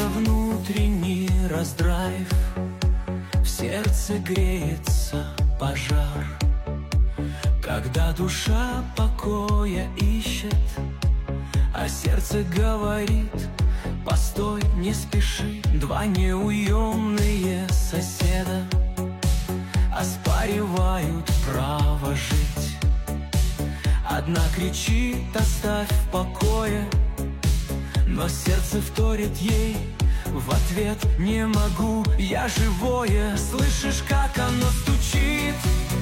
внутренний раздрайв, в сердце греется пожар. Когда душа покоя ищет, а сердце говорит: постой, не спеши. Два неуемные соседа оспаривают право жить. Одна кричит: оставь в покое, но сердце вторит ей в ответ: не могу, я живое. Слышишь, как оно стучит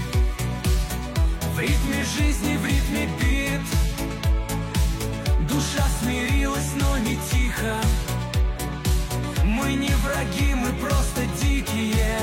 в ритме жизни, в ритме бит. Душа смирилась, но не тихо. Мы не враги, мы просто дикие.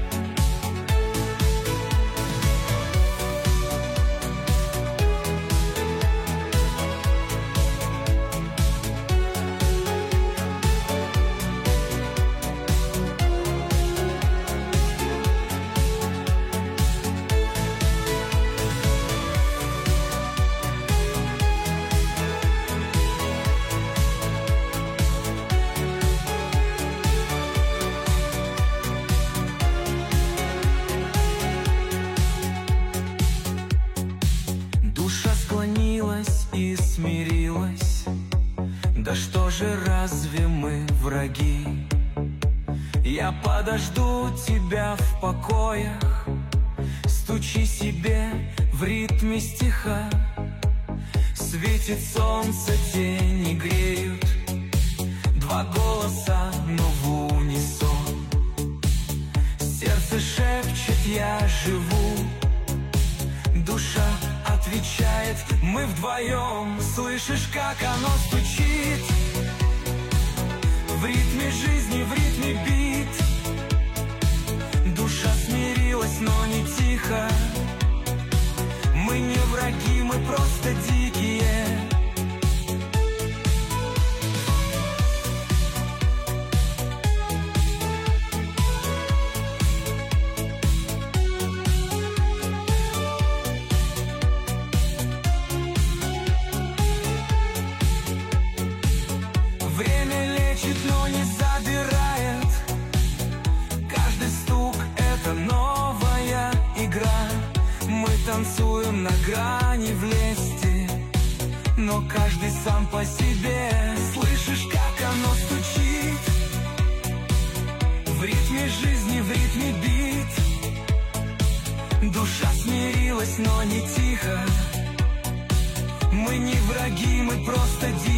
И смирилась. Да что же, разве мы враги? Я подожду тебя в покоях. Стучи себе в ритме стиха. Светит солнце, тени греют. Два голоса, но в унисон. Сердце шепчет: я живу. Душа отвечает: мы вдвоем. Слышишь, как оно стучит в ритме жизни, в ритме бит. Душа смирилась, но не тихо. Мы не враги, мы просто дикие. Но не забирает. Каждый стук — это новая игра. Мы танцуем на грани власти, но каждый сам по себе. Слышишь, как оно стучит в ритме жизни, в ритме бит. Душа смирилась, но не тихо. Мы не враги, мы просто дикие.